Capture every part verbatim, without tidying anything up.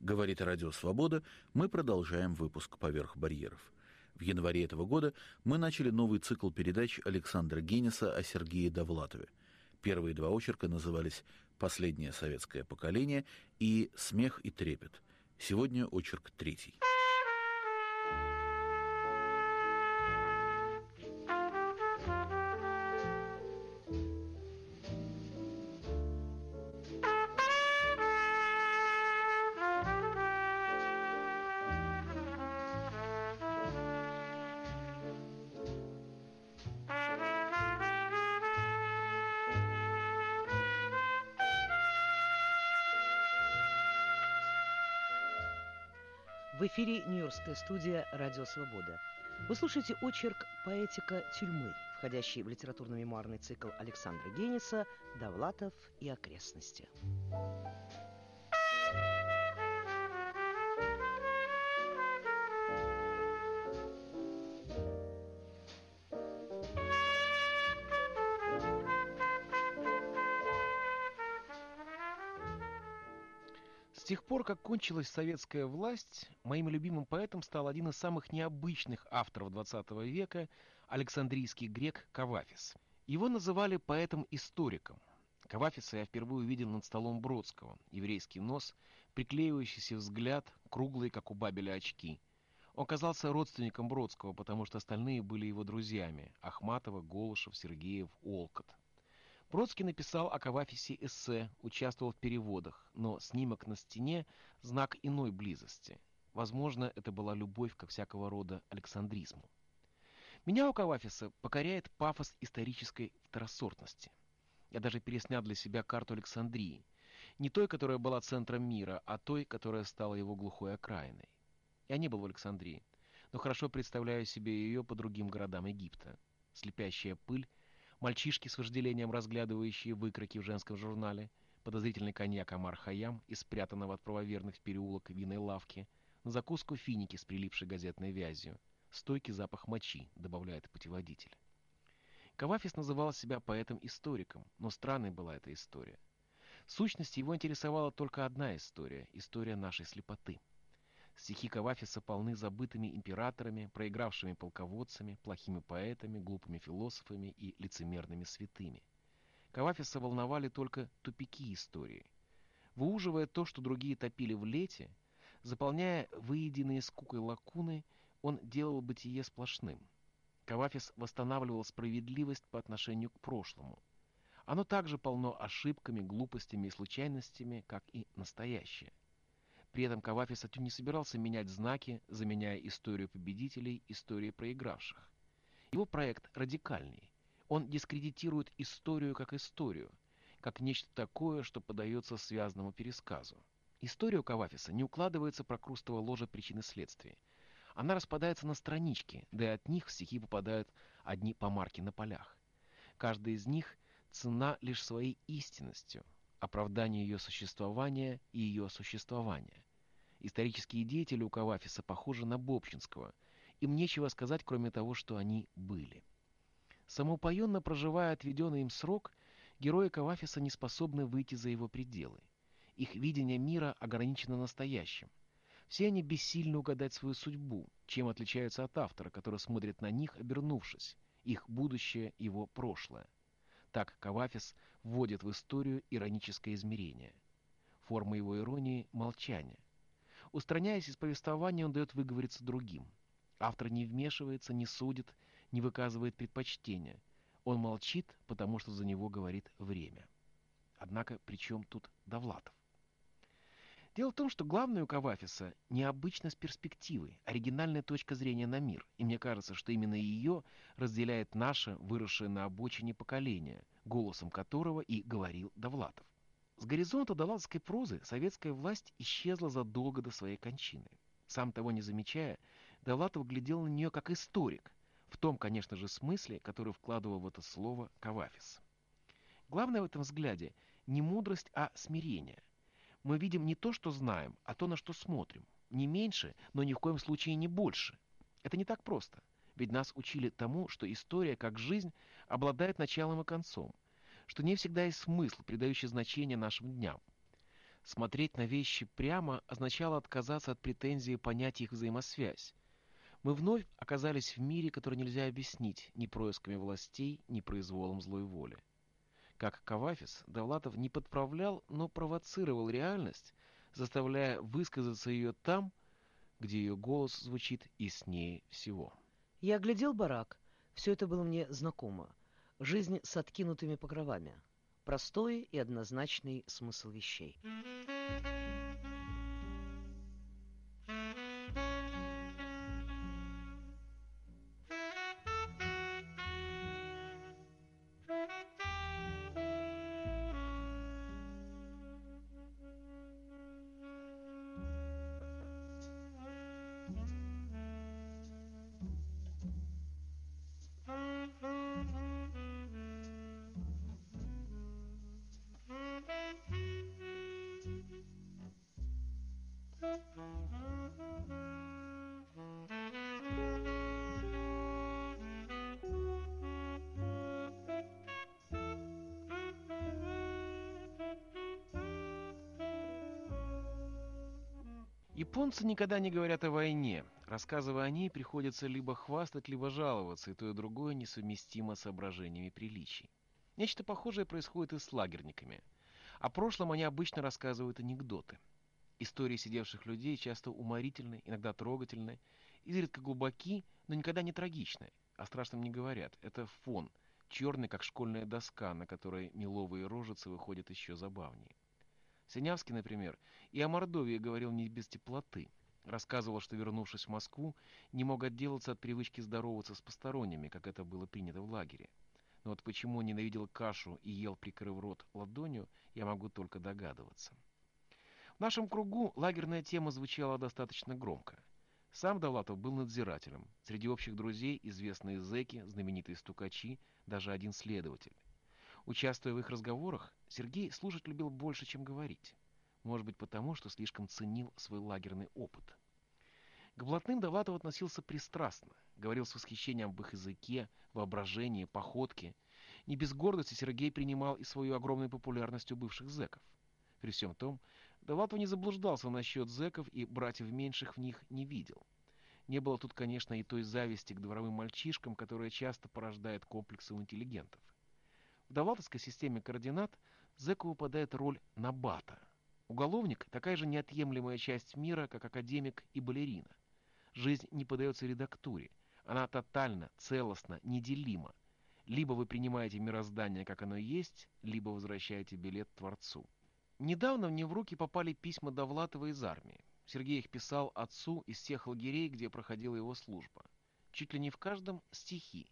Говорит Радио Свобода, мы продолжаем выпуск «Поверх барьеров». В январе этого года мы начали новый цикл передач Александра Генеса о Сергее Довлатове. Первые два очерка назывались «Последнее советское поколение» и «Смех и трепет». Сегодня очерк третий. В эфире Нью-Йоркская студия «Радио Свобода». Вы слушаете очерк «Поэтика тюрьмы», входящий в литературно-мемуарный цикл Александра Генеса «Довлатов и окрестности». С тех пор, как кончилась советская власть, моим любимым поэтом стал один из самых необычных авторов двадцатого века, александрийский грек Кавафис. Его называли поэтом-историком. Кавафиса я впервые увидел над столом Бродского. Еврейский нос, приклеивающийся взгляд, круглые, как у Бабеля, очки. Он казался родственником Бродского, потому что остальные были его друзьями — Ахматова, Голышев, Сергеев, Олкот. Бродский написал о Кавафисе эссе, участвовал в переводах, но снимок на стене — знак иной близости. Возможно, это была любовь ко всякого рода александризму. Меня у Кавафиса покоряет пафос исторической второсортности. Я даже переснял для себя карту Александрии. Не той, которая была центром мира, а той, которая стала его глухой окраиной. Я не был в Александрии, но хорошо представляю себе ее по другим городам Египта. Слепящая пыль, мальчишки с вожделением разглядывающие выкроки в женском журнале, подозрительный коньяк Амар-Хайям из спрятанного от правоверных в переулок винной лавки, на закуску финики с прилипшей газетной вязью, стойкий запах мочи, добавляет путеводитель. Кавафис называл себя поэтом-историком, но странной была эта история. В сущности, его интересовала только одна история — история нашей слепоты. Стихи Кавафиса полны забытыми императорами, проигравшими полководцами, плохими поэтами, глупыми философами и лицемерными святыми. Кавафиса волновали только тупики истории. Выуживая то, что другие топили в лете, заполняя выеденные скукой лакуны, он делал бытие сплошным. Кавафис восстанавливал справедливость по отношению к прошлому. Оно также полно ошибками, глупостями и случайностями, как и настоящее. При этом Кавафис не собирался менять знаки, заменяя историю победителей историей проигравших. Его проект радикальней. Он дискредитирует историю как историю, как нечто такое, что подается связанному пересказу. История у Кавафиса не укладывается в прокрустово ложе причин и следствий. Она распадается на странички, да и от них в стихи попадают одни помарки на полях. Каждая из них ценна лишь своей истинностью, оправдание ее существования и ее существования. Исторические деятели у Кавафиса похожи на Бобчинского. Им нечего сказать, кроме того, что они были. Самоупоенно проживая отведенный им срок, герои Кавафиса не способны выйти за его пределы. Их видение мира ограничено настоящим. Все они бессильны угадать свою судьбу, чем отличаются от автора, который смотрит на них, обернувшись. Их будущее — его прошлое. Так Кавафис вводит в историю ироническое измерение. Форма его иронии — молчание. Устраняясь из повествования, он дает выговориться другим. Автор не вмешивается, не судит, не выказывает предпочтения. Он молчит, потому что за него говорит время. Однако при чем тут Довлатов? Дело в том, что главное у Кавафиса — необычность перспективы, оригинальная точка зрения на мир, и мне кажется, что именно ее разделяет наше, выросшее на обочине поколение, голосом которого и говорил Довлатов. С горизонта довлатовской прозы советская власть исчезла задолго до своей кончины. Сам того не замечая, Довлатов глядел на нее как историк, в том, конечно же, смысле, который вкладывал в это слово Кавафис. Главное в этом взгляде не мудрость, а смирение. Мы видим не то, что знаем, а то, на что смотрим. Не меньше, но ни в коем случае не больше. Это не так просто, ведь нас учили тому, что история, как жизнь, обладает началом и концом, что не всегда есть смысл, придающий значение нашим дням. Смотреть на вещи прямо означало отказаться от претензии понять их взаимосвязь. Мы вновь оказались в мире, который нельзя объяснить ни происками властей, ни произволом злой воли. Как Кавафис, Довлатов не подправлял, но провоцировал реальность, заставляя высказаться ее там, где ее голос звучит яснее всего. Я оглядел барак. Все это было мне знакомо. Жизнь с откинутыми покровами. Простой и однозначный смысл вещей. Японцы никогда не говорят о войне. Рассказывая о ней, приходится либо хвастать, либо жаловаться, и то и другое несовместимо с соображениями приличий. Нечто похожее происходит и с лагерниками. О прошлом они обычно рассказывают анекдоты. Истории сидевших людей часто уморительны, иногда трогательны, изредка глубоки, но никогда не трагичны. О страшном не говорят. Это фон, черный, как школьная доска, на которой меловые рожицы выходят еще забавнее. Синявский, например, и о Мордовии говорил не без теплоты. Рассказывал, что, вернувшись в Москву, не мог отделаться от привычки здороваться с посторонними, как это было принято в лагере. Но вот почему он ненавидел кашу и ел, прикрыв рот ладонью, я могу только догадываться. В нашем кругу лагерная тема звучала достаточно громко. Сам Довлатов был надзирателем. Среди общих друзей известные зэки, знаменитые стукачи, даже один следователь. Участвуя в их разговорах, Сергей слушать любил больше, чем говорить. Может быть, потому, что слишком ценил свой лагерный опыт. К блатным Довлатов относился пристрастно, говорил с восхищением об их языке, воображении, походке. Не без гордости Сергей принимал и свою огромную популярность у бывших зэков. При всем том, Довлатов не заблуждался насчет зэков и братьев меньших в них не видел. Не было тут, конечно, и той зависти к дворовым мальчишкам, которая часто порождает комплексы у интеллигентов. В довлатовской системе координат зэку выпадает роль набата. Уголовник – такая же неотъемлемая часть мира, как академик и балерина. Жизнь не поддается редактуре. Она тотальна, целостна, неделима. Либо вы принимаете мироздание, как оно есть, либо возвращаете билет Творцу. Недавно мне в руки попали письма Довлатова из армии. Сергей их писал отцу из тех лагерей, где проходила его служба. Чуть ли не в каждом стихи.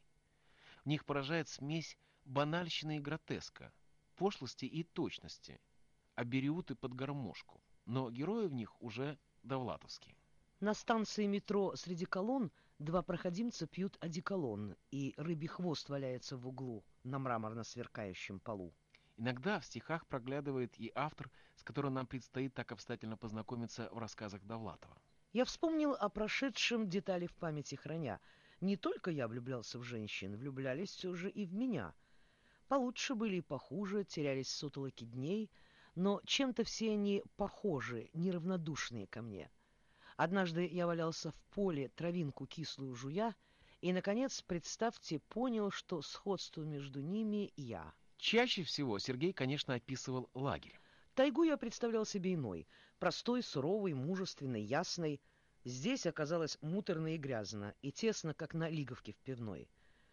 В них поражает смесь банальщины и гротеска, пошлости и точности, абериуты под гармошку, но герои в них уже довлатовские. На станции метро среди колонн два проходимца пьют одеколон, и рыбий хвост валяется в углу на мраморно сверкающем полу. Иногда в стихах проглядывает и автор, с которым нам предстоит так обстоятельно познакомиться в рассказах Довлатова. Я вспомнил о прошедшем, детали в памяти храня. Не только я влюблялся в женщин, влюблялись все же и в меня. Получше были и похуже, терялись сутолоки дней, но чем-то все они похожи, неравнодушные ко мне. Однажды я валялся в поле, травинку кислую жуя, и, наконец, представьте, понял, что сходство между ними я. Чаще всего Сергей, конечно, описывал лагерь. Тайгу я представлял себе иной, простой, суровой, мужественной, ясной. Здесь оказалось муторно и грязно, и тесно, как на Лиговке в пивной.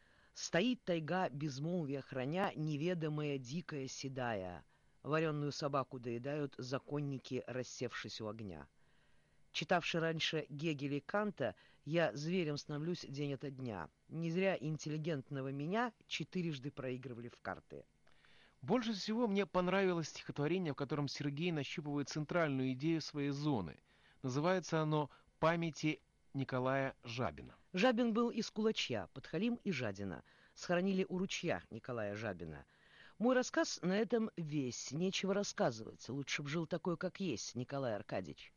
Стоит тайга, безмолвия храня, неведомая, дикая, седая. Вареную собаку доедают законники, рассевшись у огня. Читавший раньше Гегеля и Канта, я зверем становлюсь день ото дня. Не зря интеллигентного меня четырежды проигрывали в карты. Больше всего мне понравилось стихотворение, в котором Сергей нащупывает центральную идею своей зоны. Называется оно «Памяти Николая Жабина». Жабин был из Кулачья, Подхалим и Жадина. Схоронили у ручья Николая Жабина. Мой рассказ на этом весь. Нечего рассказывать. Лучше б жил такой, как есть, Николай Аркадьевич.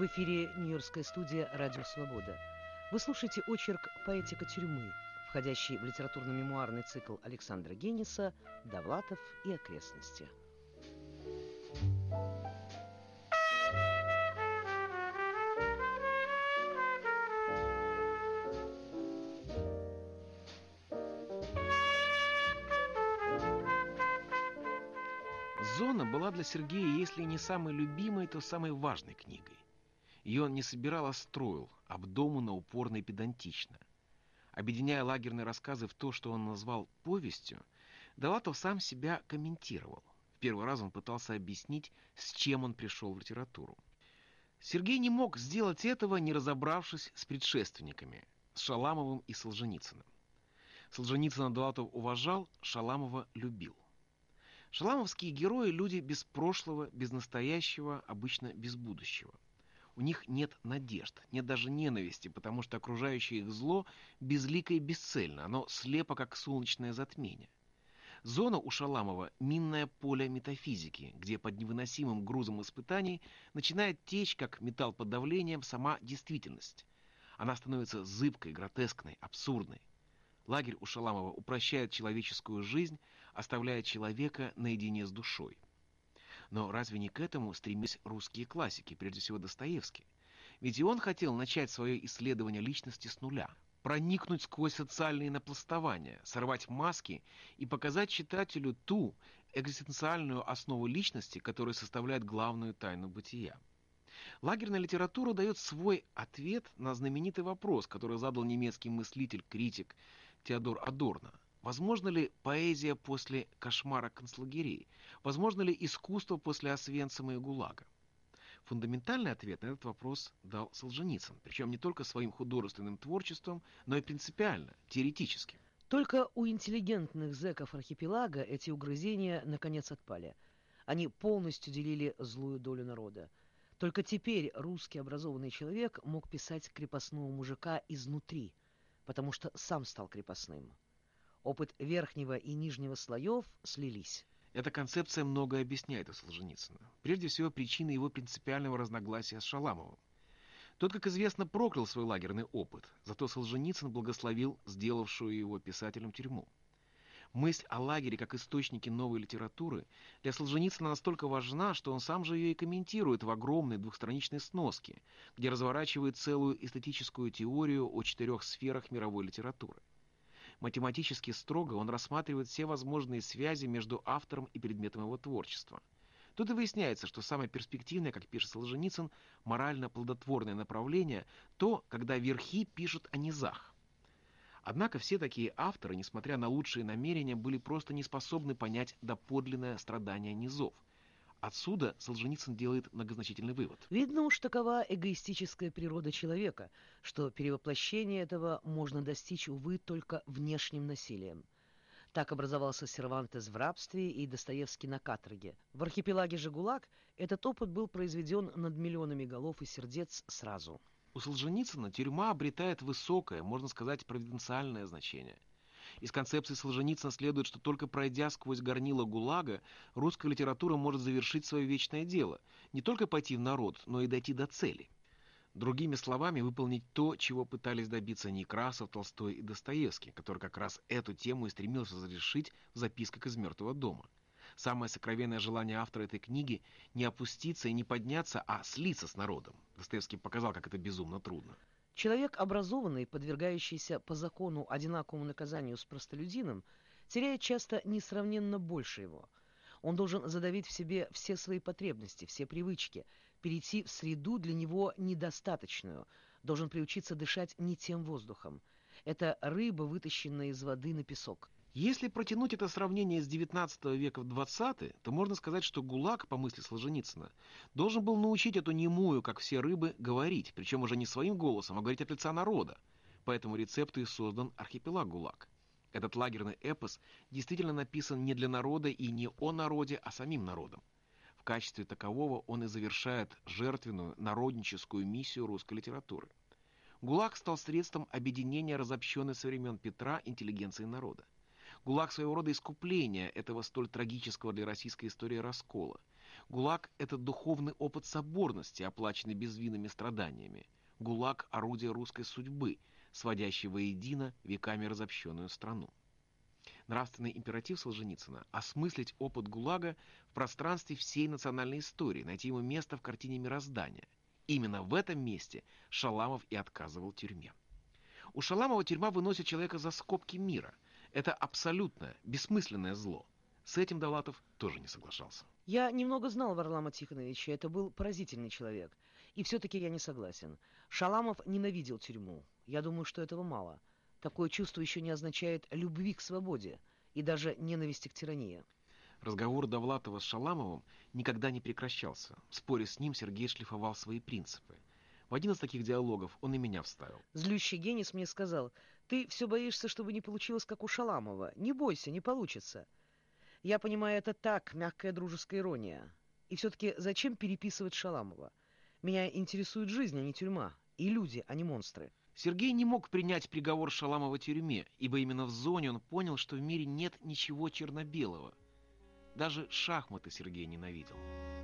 В эфире Нью-Йоркская студия «Радио Свобода». Вы слушаете очерк «Поэтика тюрьмы», входящий в литературно-мемуарный цикл Александра Генеса «Довлатов и окрестности». «Зона» была для Сергея, если не самой любимой, то самой важной книгой. Ее он не собирал, а строил, обдуманно, упорно и педантично. Объединяя лагерные рассказы в то, что он назвал повестью, Довлатов сам себя комментировал. В первый раз он пытался объяснить, с чем он пришел в литературу. Сергей не мог сделать этого, не разобравшись с предшественниками, с Шаламовым и Солженицыным. Солженицына Довлатов уважал, Шаламова любил. Шаламовские герои – люди без прошлого, без настоящего, обычно без будущего. У них нет надежд, нет даже ненависти, потому что окружающее их зло безлико и бесцельно, оно слепо, как солнечное затмение. Зона у Шаламова – минное поле метафизики, где под невыносимым грузом испытаний начинает течь, как металл под давлением, сама действительность. Она становится зыбкой, гротескной, абсурдной. Лагерь у Шаламова упрощает человеческую жизнь, оставляя человека наедине с душой. Но разве не к этому стремились русские классики, прежде всего Достоевский? Ведь и он хотел начать свое исследование личности с нуля, проникнуть сквозь социальные напластования, сорвать маски и показать читателю ту экзистенциальную основу личности, которая составляет главную тайну бытия. Лагерная литература дает свой ответ на знаменитый вопрос, который задал немецкий мыслитель-критик Теодор Адорно. Возможно ли поэзия после кошмара концлагерей? Возможно ли искусство после Освенцима и ГУЛАГа? Фундаментальный ответ на этот вопрос дал Солженицын, причем не только своим художественным творчеством, но и принципиально, теоретически. Только у интеллигентных зэков архипелага эти угрызения наконец отпали. Они полностью делили злую долю народа. Только теперь русский образованный человек мог писать крепостного мужика изнутри, потому что сам стал крепостным. Опыт верхнего и нижнего слоев слились. Эта концепция многое объясняет у Солженицына. Прежде всего, причина его принципиального разногласия с Шаламовым. Тот, как известно, проклял свой лагерный опыт, зато Солженицын благословил сделавшую его писателем тюрьму. Мысль о лагере как источнике новой литературы для Солженицына настолько важна, что он сам же ее и комментирует в огромной двухстраничной сноске, где разворачивает целую эстетическую теорию о четырех сферах мировой литературы. Математически строго он рассматривает все возможные связи между автором и предметом его творчества. Тут и выясняется, что самое перспективное, как пишет Солженицын, морально плодотворное направление – то, когда верхи пишут о низах. Однако все такие авторы, несмотря на лучшие намерения, были просто не способны понять доподлинное страдание низов. Отсюда Солженицын делает многозначительный вывод. Видно уж такова эгоистическая природа человека, что перевоплощение этого можно достичь, увы, только внешним насилием. Так образовался Сервантес в рабстве и Достоевский на каторге. В архипелаге же ГУЛАГ этот опыт был произведен над миллионами голов и сердец сразу. У Солженицына тюрьма обретает высокое, можно сказать, провиденциальное значение. Из концепции Солженицына следует, что только пройдя сквозь горнило ГУЛАГа, русская литература может завершить свое вечное дело, не только пойти в народ, но и дойти до цели. Другими словами, выполнить то, чего пытались добиться Некрасов, Толстой и Достоевский, который как раз эту тему и стремился разрешить в записках из «Мертвого дома». Самое сокровенное желание автора этой книги – не опуститься и не подняться, а слиться с народом. Достоевский показал, как это безумно трудно. Человек образованный, подвергающийся по закону одинаковому наказанию с простолюдином, теряет часто несравненно больше его. Он должен задавить в себе все свои потребности, все привычки, перейти в среду для него недостаточную, должен приучиться дышать не тем воздухом. Это рыба, вытащенная из воды на песок. Если протянуть это сравнение с девятнадцатого века в двадцатый, то можно сказать, что ГУЛАГ, по мысли Солженицына, должен был научить эту немую, как все рыбы, говорить, причем уже не своим голосом, а говорить от лица народа. По этому рецепту и создан архипелаг ГУЛАГ. Этот лагерный эпос действительно написан не для народа и не о народе, а самим народом. В качестве такового он и завершает жертвенную народническую миссию русской литературы. ГУЛАГ стал средством объединения разобщенной со времен Петра интеллигенции народа. ГУЛАГ своего рода искупление этого столь трагического для российской истории раскола. ГУЛАГ — это духовный опыт соборности, оплаченный безвинными страданиями. ГУЛАГ — орудие русской судьбы, сводящий воедино веками разобщенную страну. Нравственный императив Солженицына — осмыслить опыт ГУЛАГа в пространстве всей национальной истории, найти ему место в картине мироздания. Именно в этом месте Шаламов и отказывал тюрьме. У Шаламова тюрьма выносит человека за скобки мира. Это абсолютное, бессмысленное зло. С этим Довлатов тоже не соглашался. Я немного знал Варлама Тихоновича, это был поразительный человек. И все-таки я не согласен. Шаламов ненавидел тюрьму. Я думаю, что этого мало. Такое чувство еще не означает любви к свободе и даже ненависти к тирании. Разговор Довлатова с Шаламовым никогда не прекращался. В споре с ним Сергей шлифовал свои принципы. В один из таких диалогов он и меня вставил. Злющий Генис мне сказал: «Ты все боишься, чтобы не получилось, как у Шаламова. Не бойся, не получится». Я понимаю, это так, мягкая дружеская ирония. И все-таки зачем переписывать Шаламова? Меня интересует жизнь, а не тюрьма. И люди, а не монстры. Сергей не мог принять приговор Шаламова тюрьме, ибо именно в зоне он понял, что в мире нет ничего черно-белого. Даже шахматы Сергей ненавидел.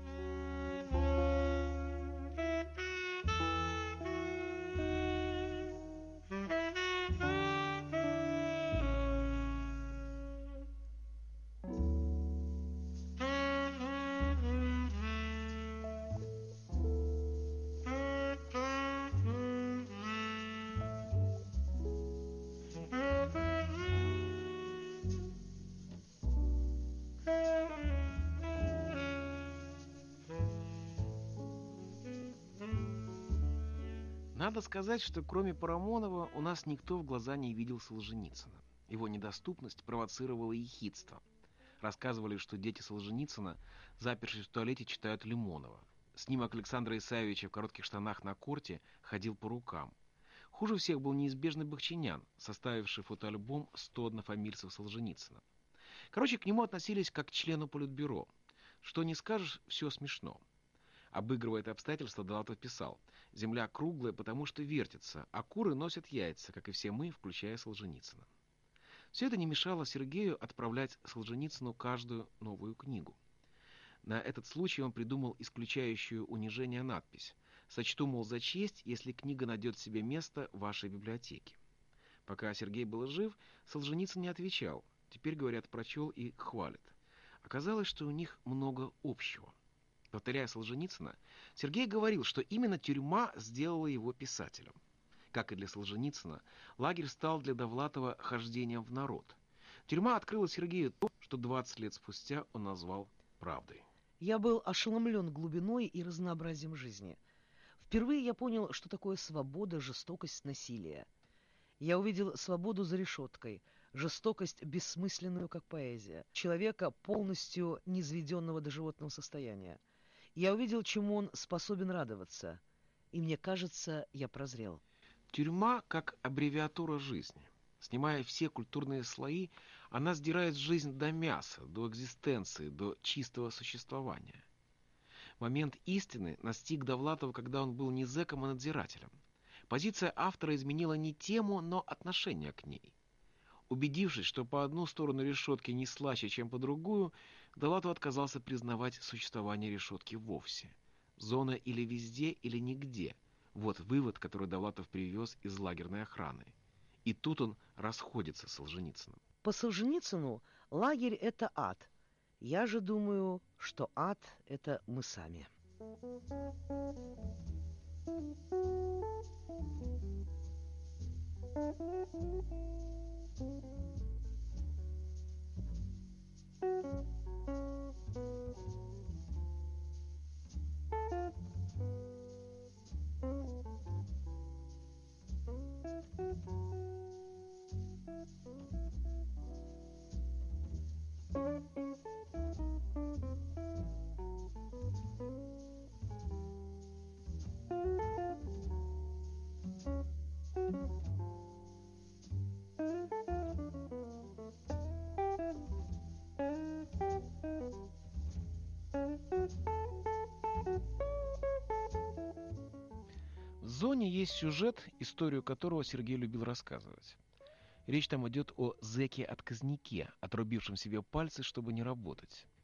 Надо сказать, что кроме Парамонова у нас никто в глаза не видел Солженицына. Его недоступность провоцировала ехидство. Рассказывали, что дети Солженицына, запершись в туалете, читают Лимонова. Снимок Александра Исаевича в коротких штанах на корте ходил по рукам. Хуже всех был неизбежный Бахчинян, составивший фотоальбом сто однофамильцев Солженицына. Короче, к нему относились как к члену политбюро. Что не скажешь, все смешно. Обыгрывая это обстоятельство, Довлатов писал: «Земля круглая, потому что вертится, а куры носят яйца, как и все мы, включая Солженицына». Все это не мешало Сергею отправлять Солженицыну каждую новую книгу. На этот случай он придумал исключающую унижение надпись: «Сочту, мол, за честь, если книга найдет себе место в вашей библиотеке». Пока Сергей был жив, Солженицын не отвечал. Теперь, говорят, прочел и хвалит. Оказалось, что у них много общего. Повторяя Солженицына, Сергей говорил, что именно тюрьма сделала его писателем. Как и для Солженицына, лагерь стал для Довлатова хождением в народ. Тюрьма открыла Сергею то, что двадцать лет спустя он назвал правдой. Я был ошеломлен глубиной и разнообразием жизни. Впервые я понял, что такое свобода, жестокость, насилие. Я увидел свободу за решеткой, жестокость бессмысленную, как поэзия, человека, полностью низведенного до животного состояния. Я увидел, чему он способен радоваться, и мне кажется, я прозрел. Тюрьма как аббревиатура жизни. Снимая все культурные слои, она сдирает жизнь до мяса, до экзистенции, до чистого существования. Момент истины настиг Довлатова, когда он был не зэком, а надзирателем. Позиция автора изменила не тему, но отношение к ней. Убедившись, что по одну сторону решетки не слаще, чем по другую, Довлатов отказался признавать существование решетки вовсе. Зона или везде, или нигде. Вот вывод, который Довлатов привез из лагерной охраны. И тут он расходится с Солженицыным. По Солженицыну лагерь — это ад. Я же думаю, что ад — это мы сами. В «Зоне» есть сюжет, историю которого Сергей любил рассказывать. Речь там идет о зэке-отказнике, отрубившем себе пальцы, чтобы не работать.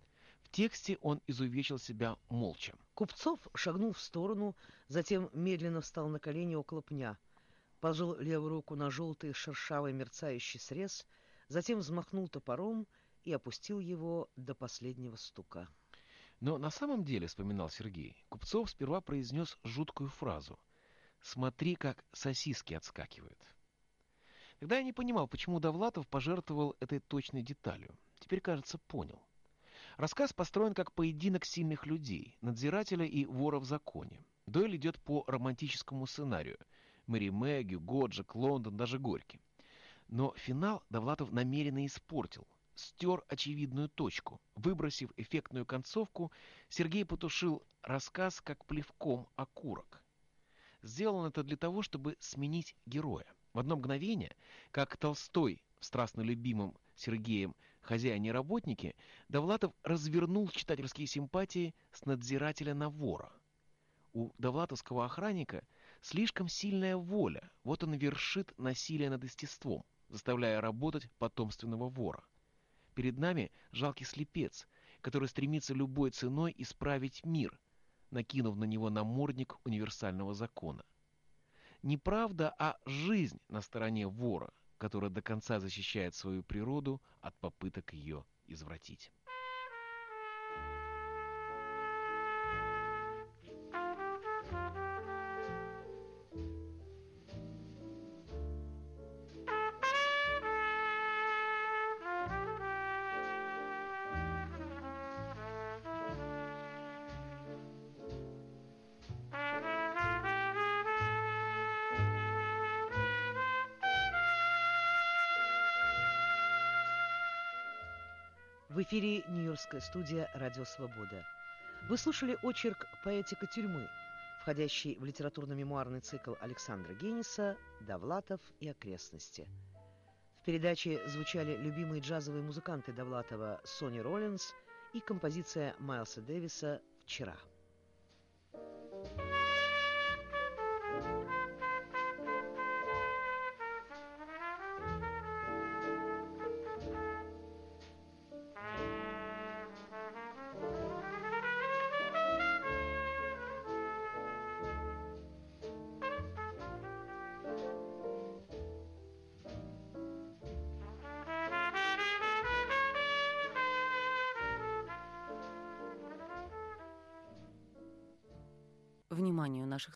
В тексте он изувечил себя молча. Купцов шагнул в сторону, затем медленно встал на колени около пня, положил левую руку на желтый шершавый мерцающий срез, затем взмахнул топором и опустил его до последнего стука. Но на самом деле, вспоминал Сергей, Купцов сперва произнес жуткую фразу: «Смотри, как сосиски отскакивают». Тогда я не понимал, почему Довлатов пожертвовал этой точной деталью. Теперь, кажется, понял. Рассказ построен как поединок сильных людей, надзирателя и вора в законе. Дуэль идет по романтическому сценарию. Мэри Мэ, Гюго, Джек Лондон, даже Горький. Но финал Довлатов намеренно испортил. Стер очевидную точку. Выбросив эффектную концовку, Сергей потушил рассказ как плевком окурок. Сделал он это для того, чтобы сменить героя. В одно мгновение, как Толстой в страстно любимом Сергеем «Хозяине и работнике», Довлатов развернул читательские симпатии с надзирателя на вора. У довлатовского охранника слишком сильная воля, вот он вершит насилие над естеством, заставляя работать потомственного вора. Перед нами жалкий слепец, который стремится любой ценой исправить мир, накинув на него намордник универсального закона. Не правда, а жизнь на стороне вора, который до конца защищает свою природу от попыток ее извратить. В эфире Нью-Йоркская студия «Радио Свобода». Вы слушали очерк «Поэтика тюрьмы», входящий в литературно-мемуарный цикл Александра Гейнеса «Довлатов и окрестности». В передаче звучали любимые джазовые музыканты Довлатова Сонни Роллинс и композиция Майлса Дэвиса «Вчера». Вниманию наших